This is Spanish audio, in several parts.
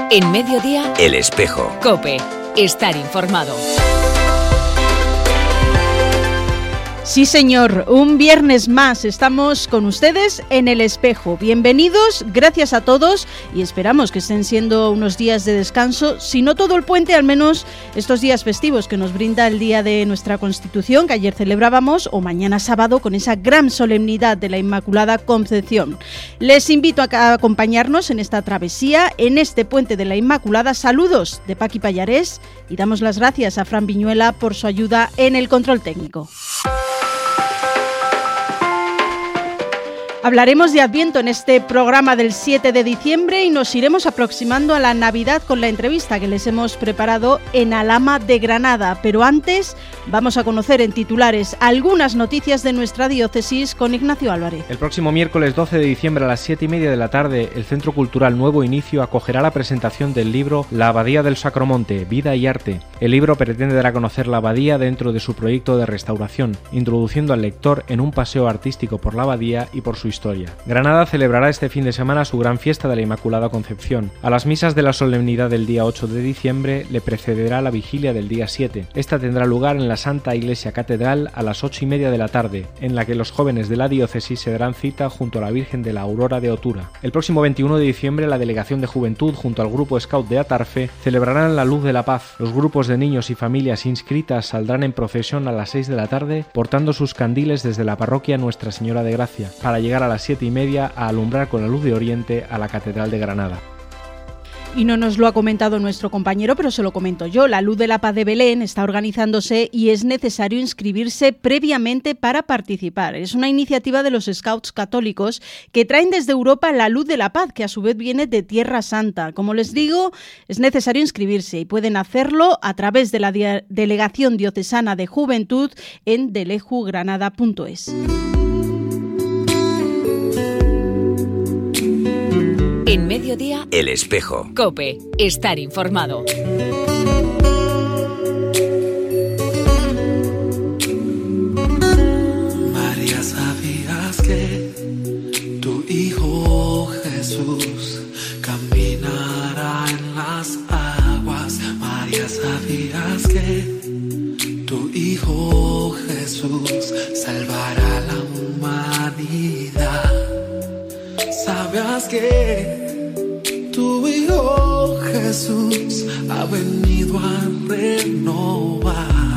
En Mediodía, El Espejo. COPE. Estar informado. Sí, señor, un viernes más estamos con ustedes en El Espejo. Bienvenidos, gracias a todos y esperamos que estén siendo unos días de descanso, si no todo el puente, al menos estos días festivos que nos brinda el Día de nuestra Constitución, que ayer celebrábamos, o mañana sábado con esa gran solemnidad de la Inmaculada Concepción. Les invito a acompañarnos en esta travesía, en este puente de la Inmaculada. Saludos de Paqui Pallarés y damos las gracias a Fran Viñuela por su ayuda en el control técnico. Hablaremos de Adviento en este programa del 7 de diciembre y nos iremos aproximando a la Navidad con la entrevista que les hemos preparado en Alhama de Granada. Pero antes vamos a conocer en titulares algunas noticias de nuestra diócesis con Ignacio Álvarez. El próximo miércoles 12 de diciembre a las 7:30 de la tarde, el Centro Cultural Nuevo Inicio acogerá la presentación del libro La Abadía del Sacromonte, Vida y Arte. El libro pretende dar a conocer la abadía dentro de su proyecto de restauración, introduciendo al lector en un paseo artístico por la abadía y por su historia. Granada celebrará este fin de semana su gran fiesta de la Inmaculada Concepción. A las misas de la solemnidad del día 8 de diciembre le precederá la vigilia del día 7. Esta tendrá lugar en la Santa Iglesia Catedral a las 8:30 de la tarde, en la que los jóvenes de la diócesis se darán cita junto a la Virgen de la Aurora de Otura. El próximo 21 de diciembre la Delegación de Juventud junto al Grupo Scout de Atarfe celebrarán la Luz de la Paz. Los grupos de niños y familias inscritas saldrán en procesión a las 6 de la tarde portando sus candiles desde la parroquia Nuestra Señora de Gracia, para llegar a las 7:30 a alumbrar con la luz de Oriente a la Catedral de Granada. Y no nos lo ha comentado nuestro compañero, pero se lo comento yo. La Luz de la Paz de Belén está organizándose y es necesario inscribirse previamente para participar. Es una iniciativa de los Scouts católicos que traen desde Europa la Luz de la Paz, que a su vez viene de Tierra Santa. Como les digo, es necesario inscribirse y pueden hacerlo a través de la Delegación Diocesana de Juventud en delejugranada.es. En Mediodía, El Espejo. COPE. Estar informado. María, ¿sabías que tu Hijo Jesús caminará en las aguas? María, ¿sabías que tu Hijo Jesús salvará la humanidad? ¿Sabías que tu Hijo Jesús ha venido a renovar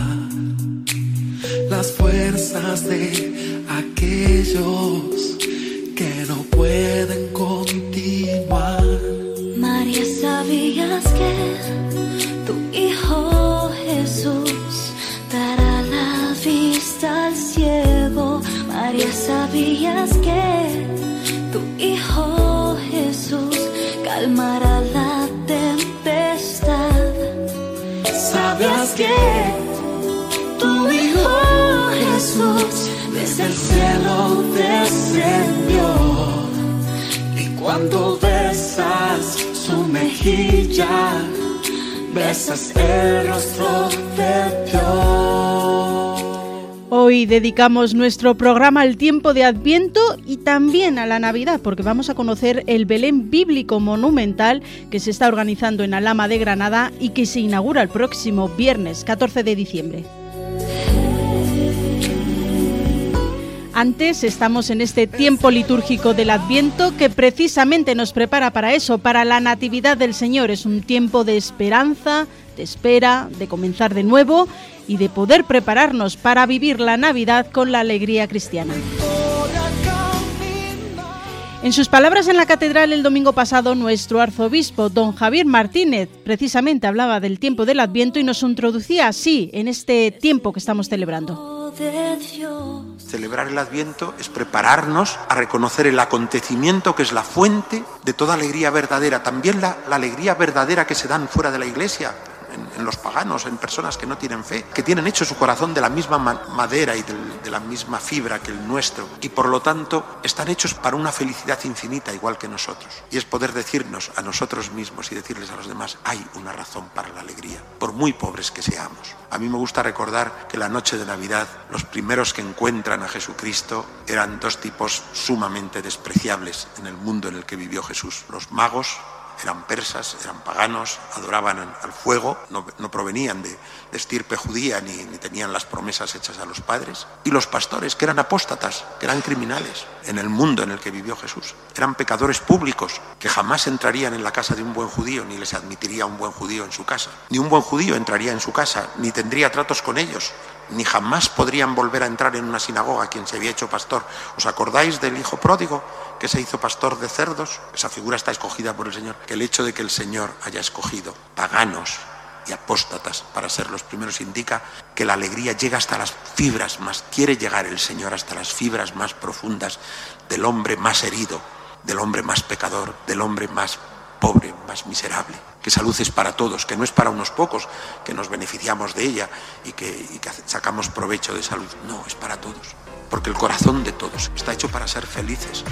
las fuerzas de aquellos que no pueden continuar? María, ¿sabías que tu Hijo Jesús dará la vista al ciego? María, ¿sabías que tu Hijo Jesús calmará la tempestad? ¿Sabías que tu Hijo Jesús desde el cielo descendió? Y cuando besas su mejilla, besas el rostro de Dios. Hoy dedicamos nuestro programa al tiempo de Adviento y también a la Navidad, porque vamos a conocer el Belén bíblico monumental que se está organizando en Alhama de Granada y que se inaugura el próximo viernes 14 de diciembre. Antes estamos en este tiempo litúrgico del Adviento que precisamente nos prepara para eso, para la Natividad del Señor. Es un tiempo de esperanza, de espera, de comenzar de nuevo y de poder prepararnos para vivir la Navidad con la alegría cristiana. En sus palabras en la catedral el domingo pasado, nuestro arzobispo, don Javier Martínez, precisamente hablaba del tiempo del Adviento y nos introducía así en este tiempo que estamos celebrando. Celebrar el Adviento es prepararnos a reconocer el acontecimiento que es la fuente de toda alegría verdadera, también la alegría verdadera que se dan fuera de la iglesia, en los paganos, en personas que no tienen fe, que tienen hecho su corazón de la misma madera y de la misma fibra que el nuestro, y por lo tanto están hechos para una felicidad infinita igual que nosotros. Y es poder decirnos a nosotros mismos y decirles a los demás, hay una razón para la alegría, por muy pobres que seamos. A mí me gusta recordar que la noche de Navidad, los primeros que encuentran a Jesucristo eran dos tipos sumamente despreciables en el mundo en el que vivió Jesús, los magos eran persas, eran paganos, adoraban al fuego, no provenían de estirpe judía ni tenían las promesas hechas a los padres. Y los pastores, que eran apóstatas, que eran criminales en el mundo en el que vivió Jesús. Eran pecadores públicos que jamás entrarían en la casa de un buen judío, ni les admitiría un buen judío en su casa. Ni un buen judío entraría en su casa, ni tendría tratos con ellos, ni jamás podrían volver a entrar en una sinagoga quien se había hecho pastor. ¿Os acordáis del hijo pródigo que se hizo pastor de cerdos? Esa figura está escogida por el Señor. Que el hecho de que el Señor haya escogido paganos y apóstatas para ser los primeros indica que la alegría llega hasta las fibras más, quiere llegar el Señor hasta las fibras más profundas del hombre más herido, del hombre más pecador, del hombre más pobre, más miserable. Que esa luz es para todos, que no es para unos pocos que nos beneficiamos de ella y que sacamos provecho de esa luz. No, es para todos, porque el corazón de todos está hecho para ser felices.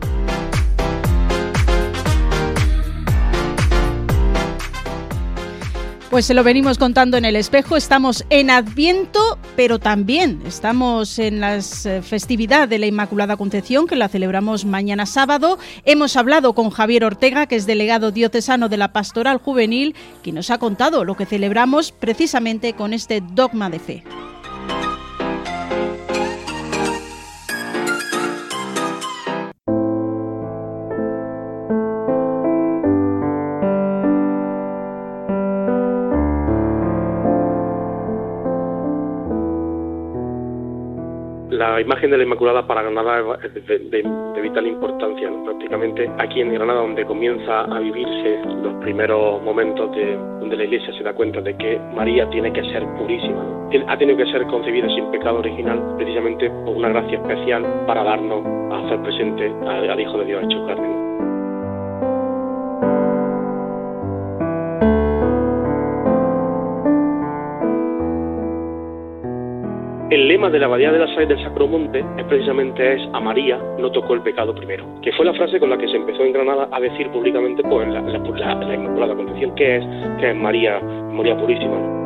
Pues se lo venimos contando en El Espejo, estamos en Adviento, pero también estamos en la festividad de la Inmaculada Concepción, que la celebramos mañana sábado. Hemos hablado con Javier Ortega, que es delegado diocesano de la Pastoral Juvenil, que nos ha contado lo que celebramos precisamente con este dogma de fe. La imagen de la Inmaculada para Granada es de vital importancia, ¿no? Prácticamente aquí en Granada, donde comienza a vivirse los primeros momentos donde la Iglesia se da cuenta de que María tiene que ser purísima, ¿no? Ha tenido que ser concebida sin pecado original, precisamente por una gracia especial para darnos a hacer presente al Hijo de Dios hecho carne, ¿no? El lema de la Abadía de la Salle del Sacromonte precisamente es: a María no tocó el pecado primero, que fue la frase con la que se empezó en Granada a decir públicamente pues, la Inmaculada Concepción, que es María purísima, ¿no?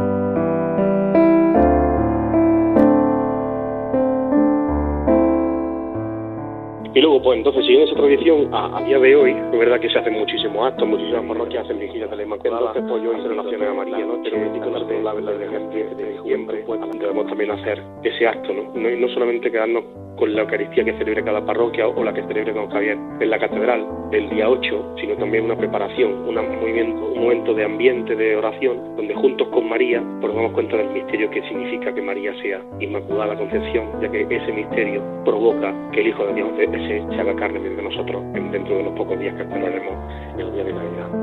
Y luego, pues entonces, siguiendo esa tradición, a día de hoy, es verdad que se hacen muchísimos actos, muchísimas parroquias hacen vigilias de la Inmaculada. Entonces, pues yo hice donaciones a María, ¿no? Pero la verdad de diciembre, pues debemos también hacer ese acto, ¿no? No solamente quedarnos con la Eucaristía que celebre cada parroquia o la que celebre don Javier en la catedral el día 8, sino también una preparación, un momento de ambiente, de oración, donde juntos con María pues nos damos cuenta del misterio que significa que María sea Inmaculada Concepción, ya que ese misterio provoca que el Hijo de Dios se haga carne de nosotros dentro de los pocos días que celebraremos el día de Navidad.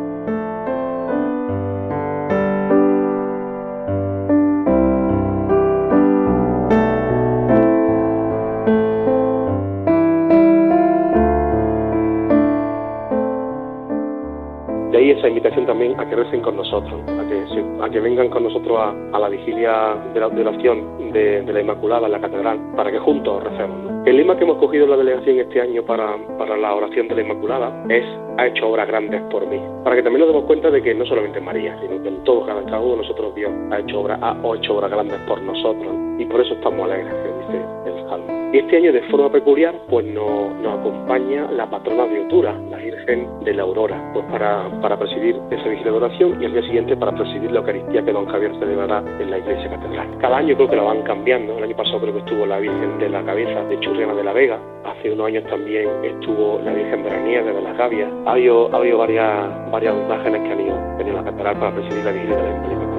De ahí esa invitación también a que recen con nosotros, a que vengan con nosotros a la vigilia de la oración de la Inmaculada en la catedral, para que juntos recemos, ¿no? El lema que hemos cogido en la delegación este año para la oración de la Inmaculada es: ha hecho obras grandes por mí, para que también nos demos cuenta de que no solamente María, sino que en todo, cada uno de nosotros Dios ha hecho obras grandes por nosotros, ¿no? Y por eso estamos alegres, que dice el Salmo. Y este año, de forma peculiar, pues nos acompaña la patrona de Otura, la Virgen de la Aurora, pues para presidir esa vigilia de oración, y al día siguiente para presidir la Eucaristía que don Javier celebrará en la iglesia catedral. Cada año creo que la van cambiando. El año pasado creo que estuvo la Virgen de la Cabeza de Churriana de la Vega. Hace unos años también estuvo la Virgen de la Nieve de las Gavias. Ha habido varias imágenes que han ido a la catedral para presidir la vigilia de la Inmaculada.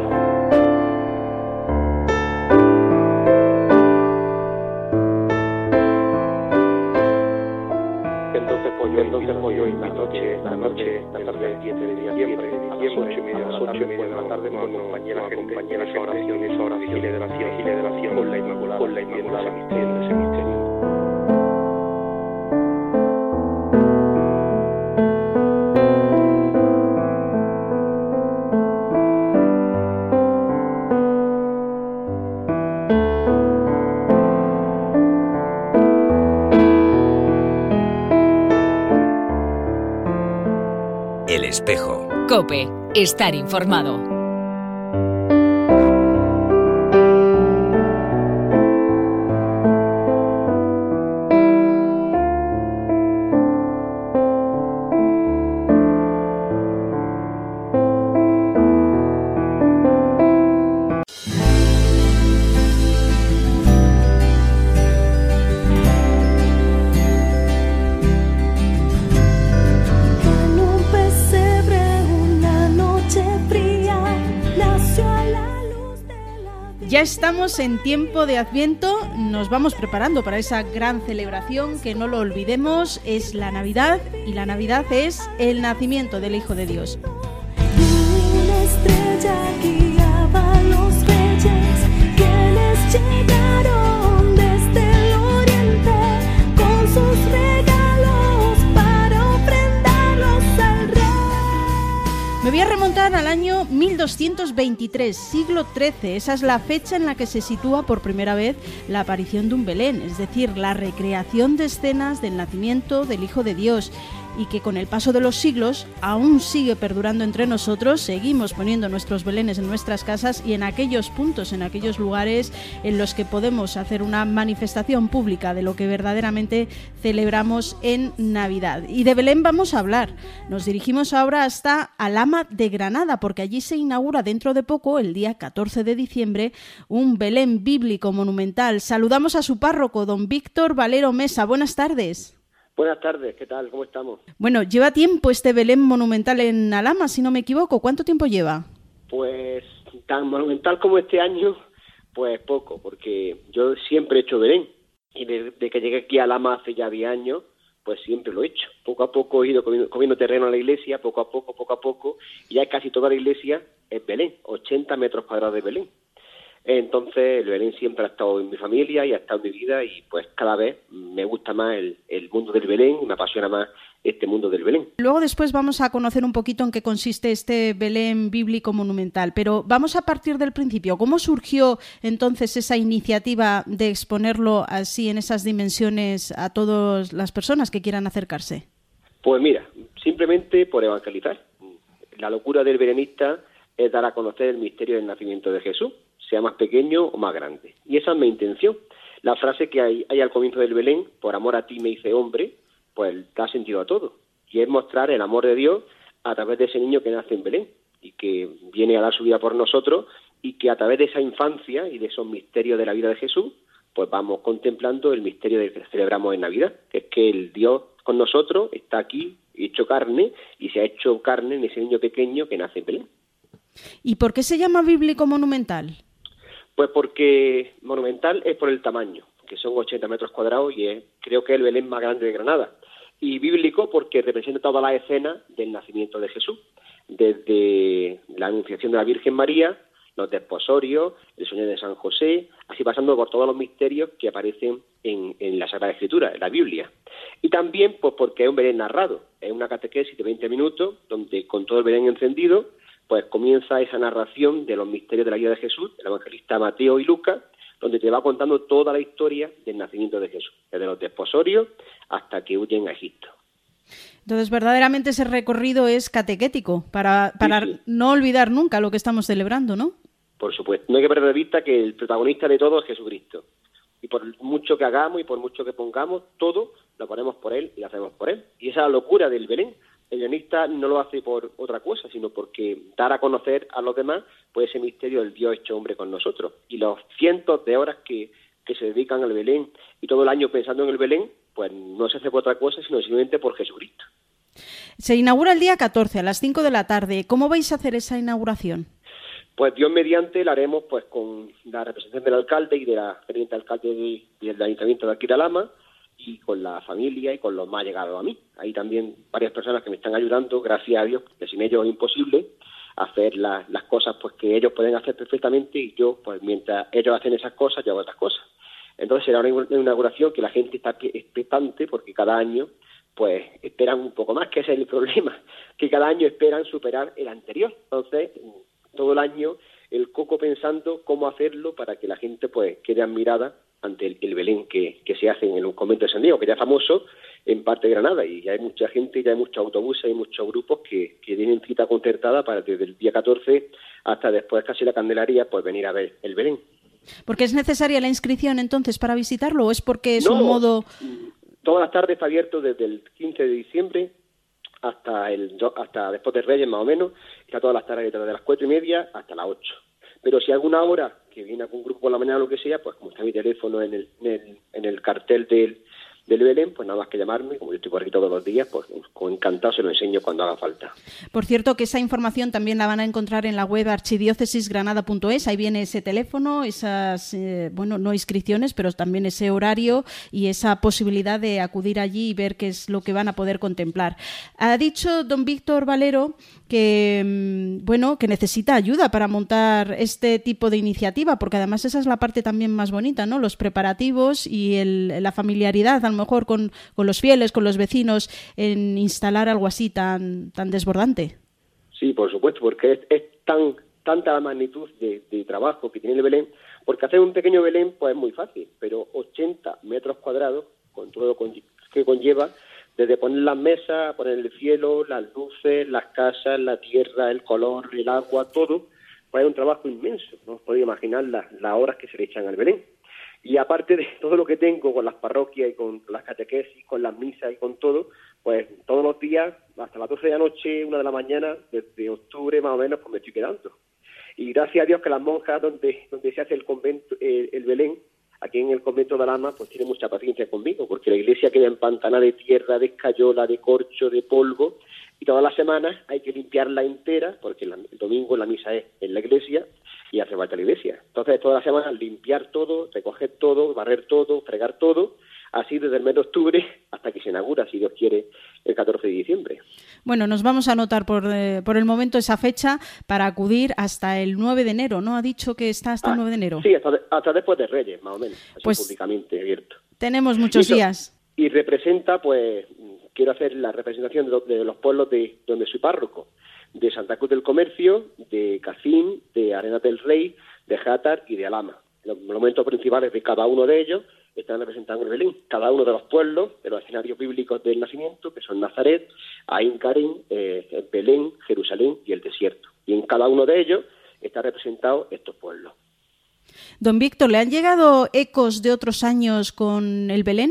Entonces hoy la tarde del 7 de diciembre, a las 8:30 de la tarde, nos acompañará esa oración de oración con la Inmaculada, misterio de ese misterio. El Espejo. COPE. Estar informado. Ya estamos en tiempo de Adviento, nos vamos preparando para esa gran celebración que no lo olvidemos, es la Navidad, y la Navidad es el nacimiento del Hijo de Dios. Una estrella guiaba a los reyes, quienes llegaron desde el oriente con sus regalos para ofrendarlos al rey. Me voy a remontar al año 1223, siglo XIII. Esa es la fecha en la que se sitúa por primera vez la aparición de un Belén, es decir, la recreación de escenas del nacimiento del Hijo de Dios, y que con el paso de los siglos aún sigue perdurando entre nosotros. Seguimos poniendo nuestros belenes en nuestras casas y en aquellos puntos, en aquellos lugares en los que podemos hacer una manifestación pública de lo que verdaderamente celebramos en Navidad. Y de Belén vamos a hablar. Nos dirigimos ahora hasta Alhama de Granada, porque allí se inaugura dentro de poco, el día 14 de diciembre, un Belén bíblico monumental. Saludamos a su párroco, don Víctor Valero Mesa. Buenas tardes. Buenas tardes, ¿qué tal? ¿Cómo estamos? Bueno, lleva tiempo este Belén monumental en Alhama, si no me equivoco. ¿Cuánto tiempo lleva? Pues tan monumental como este año, pues poco, porque yo siempre he hecho Belén. Y desde que llegué aquí a Alhama hace ya 10 años, pues siempre lo he hecho. Poco a poco he ido comiendo terreno a la iglesia, poco a poco, y ya casi toda la iglesia es Belén, 80 metros cuadrados de Belén. Entonces, el Belén siempre ha estado en mi familia y ha estado en mi vida, y pues cada vez me gusta más el mundo del Belén y me apasiona más este mundo del Belén. Luego después vamos a conocer un poquito en qué consiste este Belén bíblico monumental, pero vamos a partir del principio. ¿Cómo surgió entonces esa iniciativa de exponerlo así en esas dimensiones a todas las personas que quieran acercarse? Pues mira, simplemente por evangelizar. La locura del belenista es dar a conocer el misterio del nacimiento de Jesús, sea más pequeño o más grande. Y esa es mi intención. La frase que hay al comienzo del Belén, por amor a ti me hice hombre, pues da sentido a todo. Y es mostrar el amor de Dios a través de ese niño que nace en Belén y que viene a dar su vida por nosotros, y que a través de esa infancia y de esos misterios de la vida de Jesús, pues vamos contemplando el misterio que celebramos en Navidad, que es que el Dios con nosotros está aquí, hecho carne, y se ha hecho carne en ese niño pequeño que nace en Belén. ¿Y por qué se llama bíblico monumental? Pues porque monumental es por el tamaño, que son 80 metros cuadrados, y creo que es el Belén más grande de Granada. Y bíblico porque representa toda la escena del nacimiento de Jesús, desde la anunciación de la Virgen María, los desposorios, el sueño de San José, así pasando por todos los misterios que aparecen en la Sagrada Escritura, en la Biblia. Y también pues porque es un Belén narrado, es una catequesis de 20 minutos, donde con todo el Belén encendido, pues comienza esa narración de los misterios de la vida de Jesús, el evangelista Mateo y Lucas, donde te va contando toda la historia del nacimiento de Jesús, desde los desposorios hasta que huyen a Egipto. Entonces, verdaderamente ese recorrido es catequético, para sí. No olvidar nunca lo que estamos celebrando, ¿no? Por supuesto. No hay que perder de vista que el protagonista de todo es Jesucristo. Y por mucho que hagamos y por mucho que pongamos, todo lo ponemos por Él y lo hacemos por Él. Y esa es la locura del Belén. El belenista no lo hace por otra cosa, sino porque dar a conocer a los demás pues ese misterio del Dios hecho hombre con nosotros. Y los cientos de horas que se dedican al Belén y todo el año pensando en el Belén, pues no se hace por otra cosa, sino simplemente por Jesucristo. Se inaugura el día 14 a las 5 de la tarde. ¿Cómo vais a hacer esa inauguración? Pues Dios mediante la haremos pues con la representación del alcalde y de la teniente alcalde del ayuntamiento de aquí de Alhama, y con la familia y con los más allegados a mí. Hay también varias personas que me están ayudando, gracias a Dios, porque sin ellos es imposible hacer las cosas pues que ellos pueden hacer perfectamente, y yo, pues mientras ellos hacen esas cosas, yo hago otras cosas. Entonces será una inauguración que la gente está expectante, porque cada año pues esperan un poco más, que ese es el problema, que cada año esperan superar el anterior. Entonces, todo el año el coco pensando cómo hacerlo para que la gente pues quede admirada ante el Belén que se hace en el convento de San Diego, que ya es famoso en parte de Granada, y ya hay mucha gente, ya hay muchos autobuses, hay muchos grupos que tienen cita concertada para desde el día 14 hasta después casi la Candelaria pues venir a ver el Belén. ¿Porque es necesaria la inscripción entonces para visitarlo, o es porque es un modo...? Todas las tardes está abierto desde el 15 de diciembre hasta después de Reyes más o menos, está todas las tardes desde las 4:30 hasta las 8. Pero si alguna hora que viene algún grupo por la mañana o lo que sea, pues como está mi teléfono en el cartel del Belén, pues nada más que llamarme, como yo estoy por aquí todos los días, pues con encantado se lo enseño cuando haga falta. Por cierto, que esa información también la van a encontrar en la web archidiócesisgranada.es, ahí viene ese teléfono, esas, no inscripciones, pero también ese horario y esa posibilidad de acudir allí y ver qué es lo que van a poder contemplar. Ha dicho don Víctor Valero que, que necesita ayuda para montar este tipo de iniciativa, porque además esa es la parte también más bonita, ¿no? Los preparativos y la familiaridad, a lo mejor con los fieles, con los vecinos, en instalar algo así tan desbordante. Sí, por supuesto, porque es tanta la magnitud de trabajo que tiene el Belén, porque hacer un pequeño Belén pues es muy fácil, pero 80 metros cuadrados, con todo lo que conlleva, desde poner las mesas, poner el cielo, las luces, las casas, la tierra, el color, el agua, todo, pues es un trabajo inmenso. No os podéis imaginar las horas que se le echan al Belén. Y aparte de todo lo que tengo con las parroquias y con las catequesis, con las misas y con todo, pues todos los días, hasta las 12 de la noche, 1 de la mañana, desde octubre más o menos, pues me estoy quedando. Y gracias a Dios que las monjas donde se hace el convento, el Belén, aquí en el convento de Alhama, pues tienen mucha paciencia conmigo, porque la iglesia queda empantanada de tierra, de escayola, de corcho, de polvo, y todas las semanas hay que limpiarla entera, porque el domingo la misa es en la iglesia, y hace falta la iglesia. Entonces, todas las semanas limpiar todo, recoger todo, barrer todo, fregar todo, así desde el mes de octubre hasta que se inaugura, si Dios quiere, el 14 de diciembre. Bueno, nos vamos a anotar por el momento esa fecha para acudir hasta el 9 de enero, ¿no? Ha dicho que está hasta el 9 de enero. Sí, hasta después de Reyes, más o menos, así pues públicamente abierto. Tenemos muchos días. Y representa, pues, quiero hacer la representación de los pueblos de donde soy párroco, de Santa Cruz del Comercio, de Cacín, de Arenas del Rey, de Játar y de Alhama. Los monumentos principales de cada uno de ellos están representados en el Belén. Cada uno de los pueblos, de los escenarios bíblicos del nacimiento, que son Nazaret, Ain Karim, Belén, Jerusalén y el desierto. Y en cada uno de ellos están representados estos pueblos. Don Víctor, ¿le han llegado ecos de otros años con el Belén?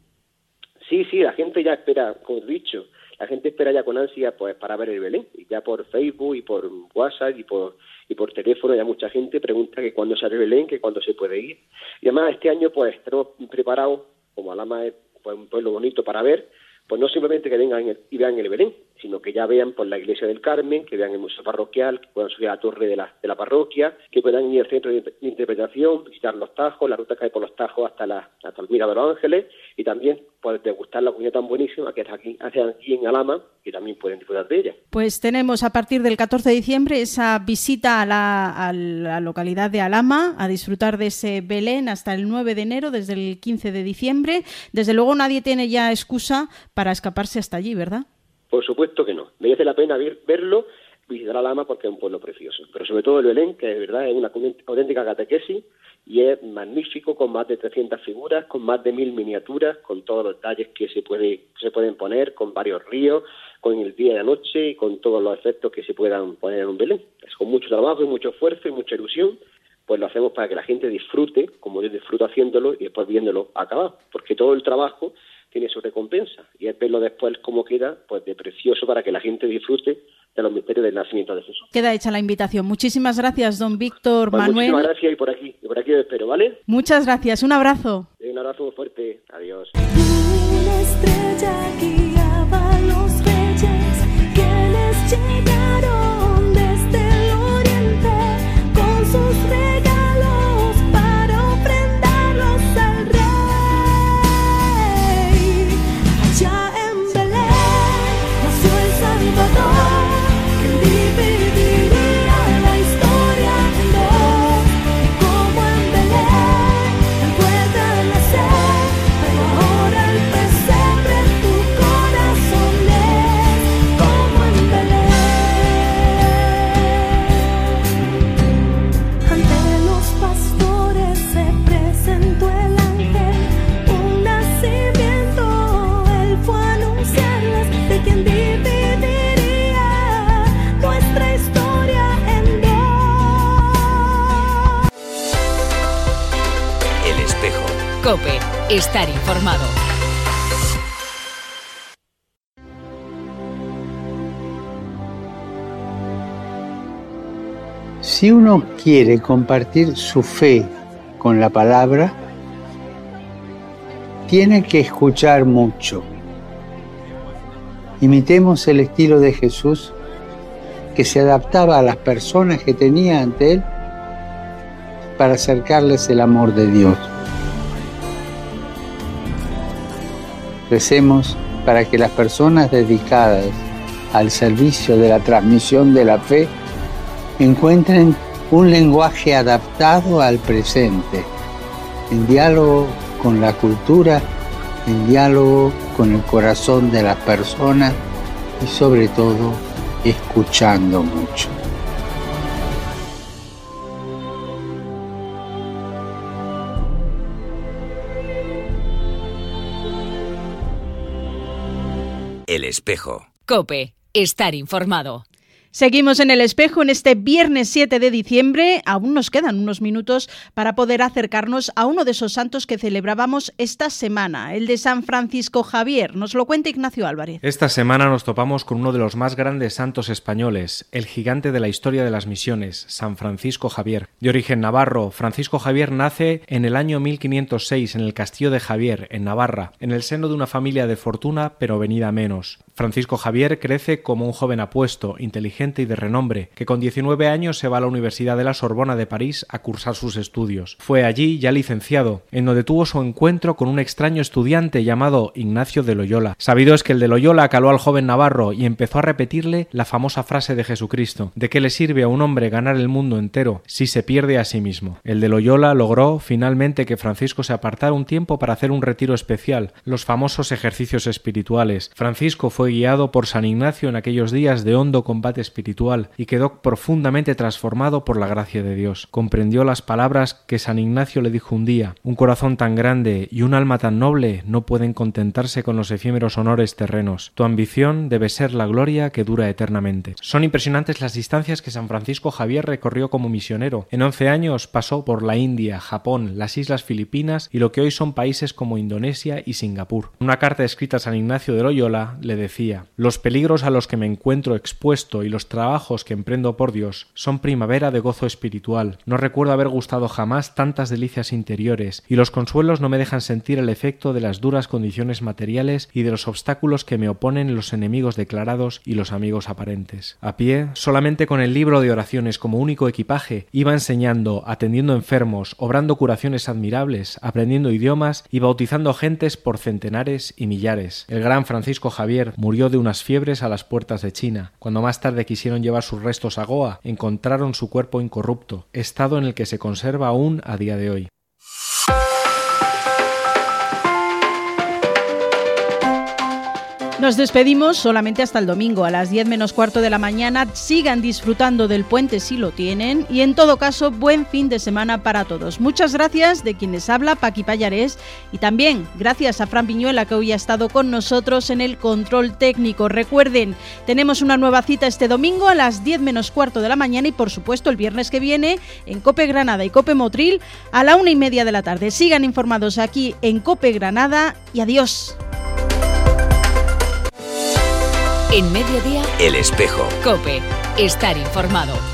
Sí, la gente ya espera, como he dicho, la gente espera ya con ansia pues para ver el Belén. Y ya por Facebook y por WhatsApp y por teléfono ya mucha gente pregunta que cuándo sale el Belén, que cuándo se puede ir. Y además este año pues tenemos preparado, como Alhama es pues, un pueblo bonito para ver, pues no simplemente que vengan y vean el Belén, sino que ya vean por la iglesia del Carmen, que vean el museo parroquial, que puedan subir a la torre de la parroquia, que puedan ir al centro de interpretación, visitar los Tajos, la ruta que hay por los Tajos hasta el Mirador de los Ángeles, y también pues degustar la comida tan buenísima que hacen aquí en Alhama, que también pueden disfrutar de ella. Pues tenemos a partir del 14 de diciembre esa visita a la localidad de Alhama, a disfrutar de ese Belén hasta el 9 de enero, desde el 15 de diciembre. Desde luego nadie tiene ya excusa para escaparse hasta allí, ¿verdad? Por supuesto que no. Merece la pena verlo, visitar Alhama porque es un pueblo precioso. Pero sobre todo el Belén, que de verdad es una auténtica catequesis y es magnífico, con más de 300 figuras, con más de 1000 miniaturas, con todos los detalles que se pueden poner, con varios ríos, con el día y la noche y con todos los efectos que se puedan poner en un Belén. Es con mucho trabajo y mucho esfuerzo y mucha ilusión, pues lo hacemos para que la gente disfrute, como yo disfruto haciéndolo y después viéndolo acabado, porque todo el trabajo tiene su recompensa y es verlo después cómo queda, pues de precioso para que la gente disfrute de los misterios del nacimiento de Jesús. Queda hecha la invitación. Muchísimas gracias, don Víctor pues Manuel. Muchísimas gracias y por aquí os espero, ¿vale? Muchas gracias, un abrazo. Un abrazo muy fuerte, adiós. Una estrella guiaba a los reyes, quienes llegaron desde el oriente con sus regalos para ofrendarlos al rey. Allá en Belén nació el Salvador, que dividiría la historia en dos. Como en Belén el puede nacer, pero ahora el pesebre en tu corazón es. Como en Belén. Ante los pastores se presentó el ángel, un nacimiento él fue a anunciarles, de quien dividiría nuestra historia en dos. El espejo. COPE. Estar informado. Si uno quiere compartir su fe con la palabra, tiene que escuchar mucho. Imitemos el estilo de Jesús, que se adaptaba a las personas que tenía ante él para acercarles el amor de Dios. Recemos para que las personas dedicadas al servicio de la transmisión de la fe encuentren un lenguaje adaptado al presente, en diálogo con la cultura, en diálogo con el corazón de las personas y sobre todo escuchando mucho. El Espejo. COPE. Estar informado. Seguimos en El Espejo en este viernes 7 de diciembre. Aún nos quedan unos minutos para poder acercarnos a uno de esos santos que celebrábamos esta semana, el de San Francisco Javier. Nos lo cuenta Ignacio Álvarez. Esta semana nos topamos con uno de los más grandes santos españoles, el gigante de la historia de las misiones, San Francisco Javier. De origen navarro, Francisco Javier nace en el año 1506 en el castillo de Javier, en Navarra, en el seno de una familia de fortuna pero venida menos. Francisco Javier crece como un joven apuesto, inteligente y de renombre, que con 19 años se va a la Universidad de la Sorbona de París a cursar sus estudios. Fue allí, ya licenciado, en donde tuvo su encuentro con un extraño estudiante llamado Ignacio de Loyola. Sabido es que el de Loyola caló al joven navarro y empezó a repetirle la famosa frase de Jesucristo: ¿de qué le sirve a un hombre ganar el mundo entero si se pierde a sí mismo? El de Loyola logró finalmente que Francisco se apartara un tiempo para hacer un retiro especial, los famosos ejercicios espirituales. Francisco fue guiado por San Ignacio en aquellos días de hondo combate espiritual y quedó profundamente transformado por la gracia de Dios. Comprendió las palabras que San Ignacio le dijo un día: un corazón tan grande y un alma tan noble no pueden contentarse con los efímeros honores terrenos. Tu ambición debe ser la gloria que dura eternamente. Son impresionantes las distancias que San Francisco Javier recorrió como misionero. En 11 años pasó por la India, Japón, las Islas Filipinas y lo que hoy son países como Indonesia y Singapur. En una carta escrita a San Ignacio de Loyola le decía: los peligros a los que me encuentro expuesto y los trabajos que emprendo por Dios son primavera de gozo espiritual. No recuerdo haber gustado jamás tantas delicias interiores, y los consuelos no me dejan sentir el efecto de las duras condiciones materiales y de los obstáculos que me oponen los enemigos declarados y los amigos aparentes. A pie, solamente con el libro de oraciones como único equipaje, iba enseñando, atendiendo enfermos, obrando curaciones admirables, aprendiendo idiomas y bautizando gentes por centenares y millares. El gran Francisco Javier murió de unas fiebres a las puertas de China. Cuando más tarde quisieron llevar sus restos a Goa, encontraron su cuerpo incorrupto, estado en el que se conserva aún a día de hoy. Nos despedimos solamente hasta el domingo a las 10 menos cuarto de la mañana. Sigan disfrutando del puente si lo tienen y en todo caso buen fin de semana para todos. Muchas gracias de quienes habla Paqui Pallarés y también gracias a Fran Piñuela, que hoy ha estado con nosotros en el control técnico. Recuerden, tenemos una nueva cita este domingo a las 10 menos cuarto de la mañana y por supuesto el viernes que viene en COPE Granada y COPE Motril a la 1:30 de la tarde. Sigan informados aquí en COPE Granada y adiós. En mediodía, El Espejo. COPE. Estar informado.